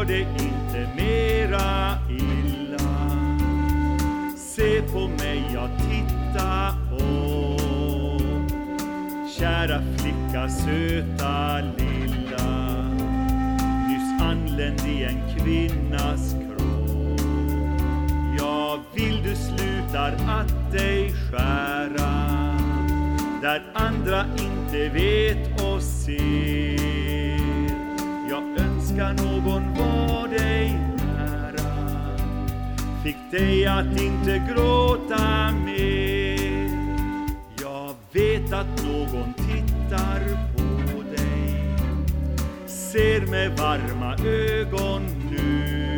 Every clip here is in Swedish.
det inte mera illa. Se på mig, jag titta upp. Kära flicka, söta lilla, nyss anländ i en kvinnas kropp. Ja, vill du slutar att dig skära, där andra inte vet och ser. Jag önskar någon var dig nära, fick dig att inte gråta mer. Jag vet att någon tittar på dig, ser med varma ögon nu,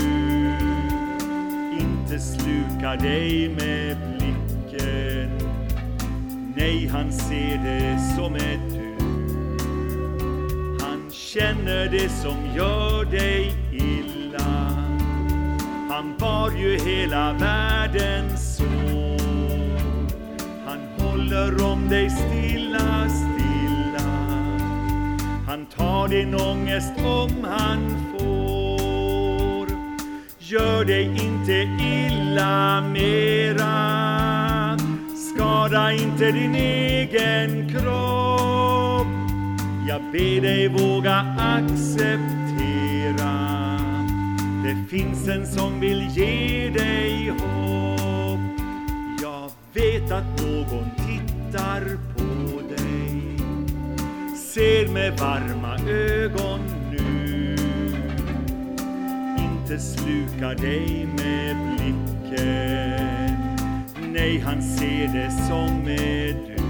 inte slukar dig med blicken. Nej, han ser det som är du. Han känner det som gör dig illa. Han var ju hela världens son. Han håller om dig stilla, stilla. Han tar din ångest om han får. Gör dig inte illa mera. Skada inte din egen kropp. Jag ber dig våga acceptera. Det finns en som vill ge dig hopp. Jag vet att någon tittar på dig, ser med varma ögon nu, inte slukar dig med blicken. Nej, han ser det som är du.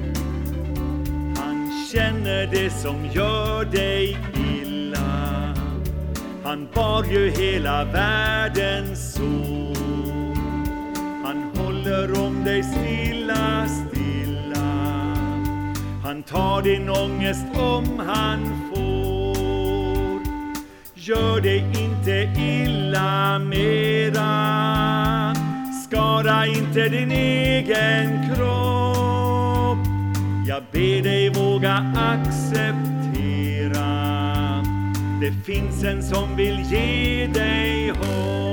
Han känner det som gör dig illa. Han bar ju hela världens son. Han håller om dig stilla, stilla. Han tar din ångest om han får. Gör dig inte illa mera. Skada inte din egen kropp. Jag ber dig våga acceptera. Det finns en som vill ge dig hopp.